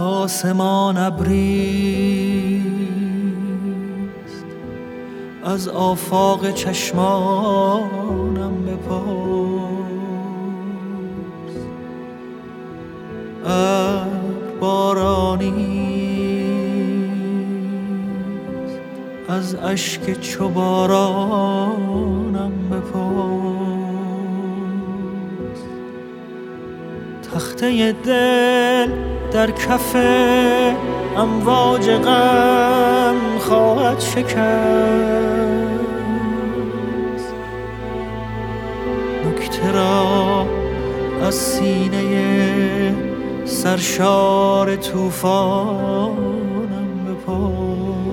آسمان ابریست، از آفاق چشمانم بپرس. ابر بارانیست، از اشک چو بارانم بپرس. تخته دل در کف امواج غم خواهد شکست، نکته را از سینه سرشار طوفانم بپرس.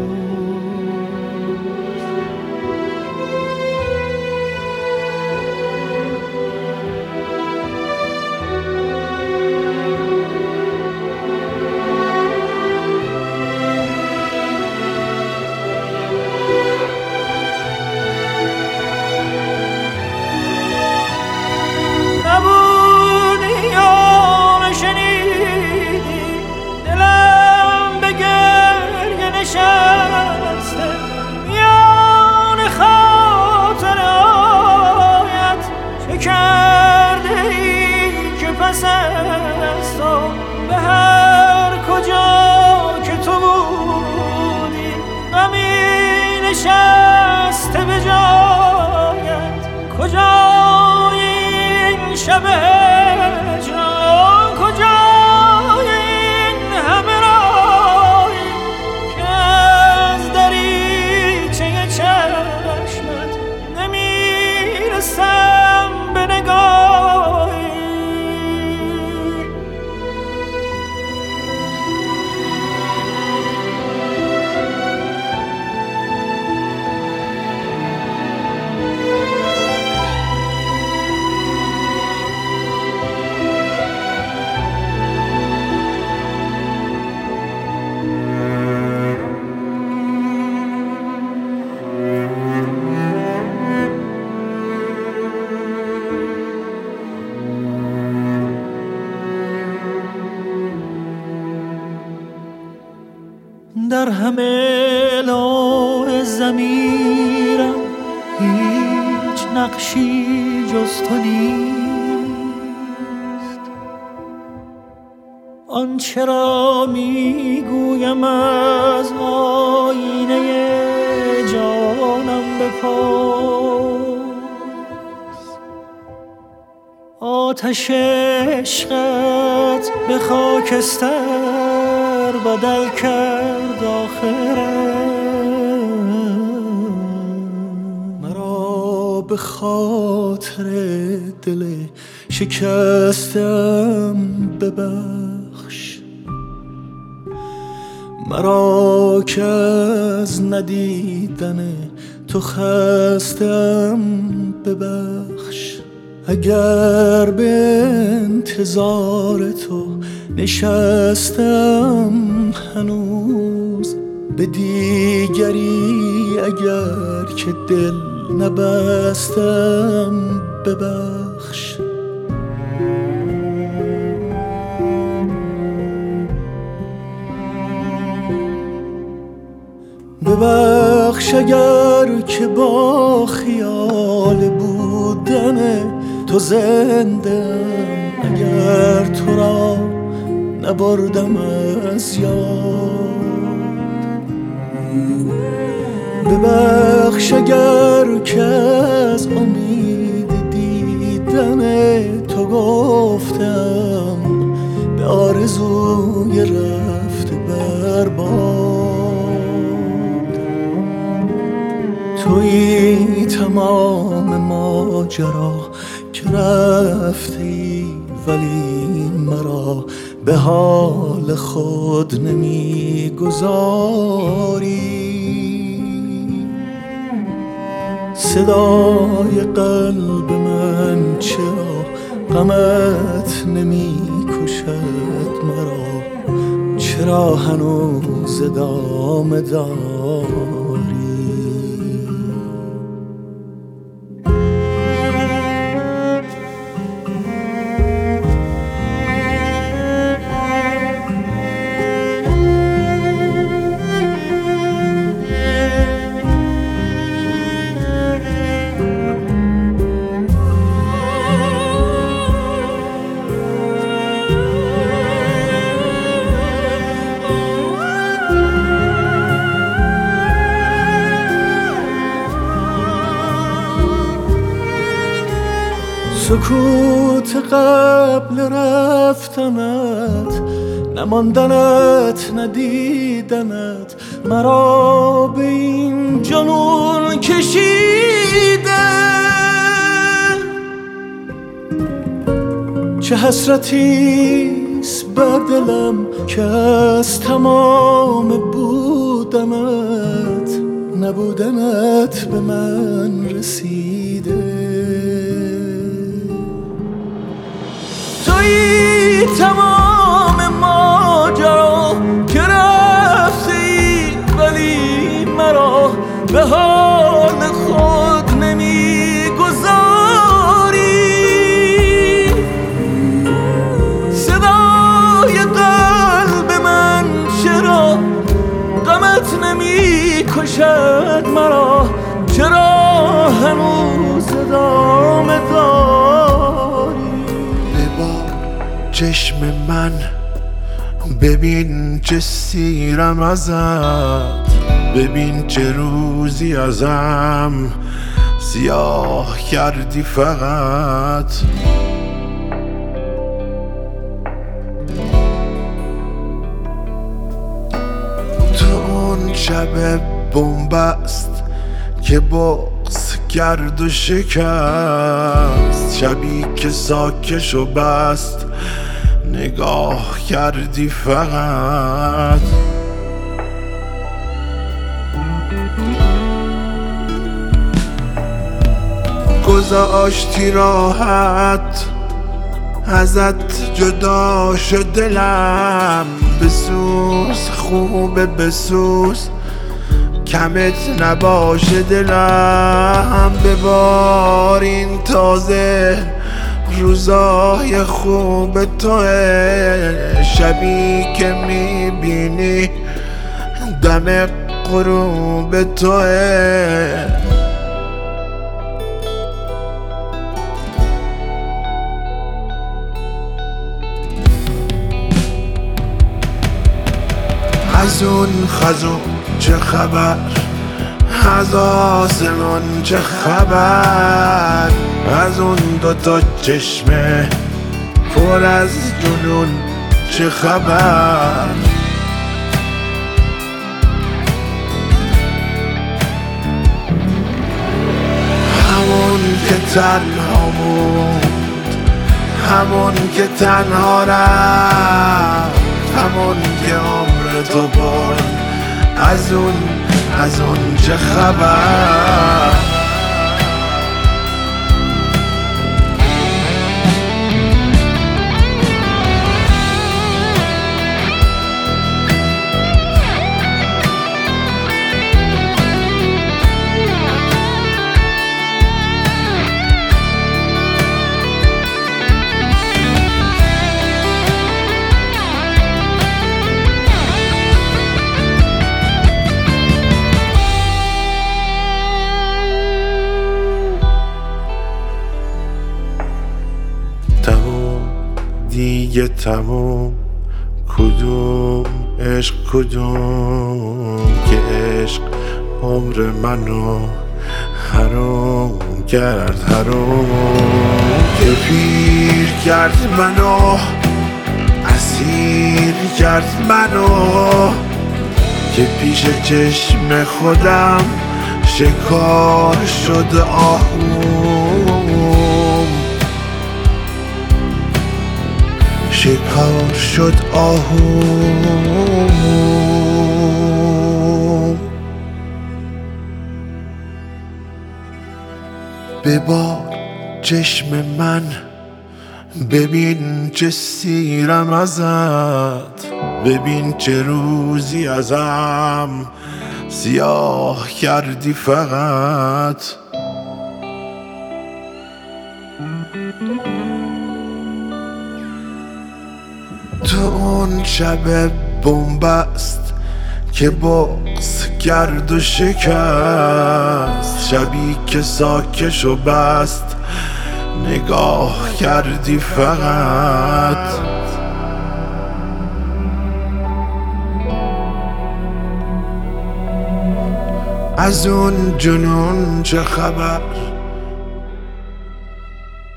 پس از تو به هر کجا که تو بودی غمی نشسته به جایت. کجای این شب هجران، کجای این همه راهی که از دریچه چشمت نمیرسم به نگاهی. در همه لوح ضمیرم هیچ نقشی جز تو نیست. آنچه را میگویم از آینه جانم بپرس. آتش عشقت به خاکستر بدل کرد آخرت. مرا به خاطر دل شکستم ببخش. مرا که از ندیدن تو خستم ببخش. اگر به انتظار تو نشستم هنوز به دیگری اگر که دل نبستم ببخش. ببخش اگر که با خیال بودن تو زنده، اگر تو را نبردم از یاد. ببخش اگر که از امید دیدن تو گفتم به آرزوی رفته برباد. تویی تمام ماجرا که رفتی ولی مرا به حال خود نمیگذاری. صدای قلب من چرا غمت نمی کشد مرا؟ چرا هنوز ادامه داری؟ سکوت قبل رفتنت، نماندنت ندیدنت مرا به این جنون کشیده. چه حسرتیست بر دلم که از تمام بودنت نبودنت به من رسیده. تویی تمام ماجرا که رفتی ولی مرا به حال خود نمیگذاری. صدای قلب من چرا غمت نمیکشد مرا؟ چرا هنوز ادامه داری؟ ببار چشم من، ببین چه سیرم ازت، ببین چه روزی ازم سیاه کردی فقط. تو اون شب بنبست که بغض کرد و شکست، شبی که ساکش و بست نگاه کردی فقط. گذاشتی راحت ازت جدا شد دلم، بسوز خوبه بسوز کمت نباشه دلم. ببار این تازه روزای خوب توه، شبی که میبینی دم غروب توه. از اون خزون چه خبر، از آسمان چه خبر، از اون دوتا چشمه پر از جنون چه خبر. همون که تنها بود، همون که تنها رفت، همون که عمر تو برد، از اون چه خبر. دیگه تموم، کدوم عشق کدوم که عشق عمر منو حرام کرد، حرام که پیر کرد منو، اسیر کرد منو، که پیش چشم خودم شکار شد آهوم، شکار شد آهوم. ببار چشم من، ببین چه سیرم ازت، ببین چه روزی ازم سیاه کردی فقط. تو اون شب بنبست که بغض کرد و شکست، شبی که ساکش و بست نگاه کردی فقط. از اون جنون چه خبر،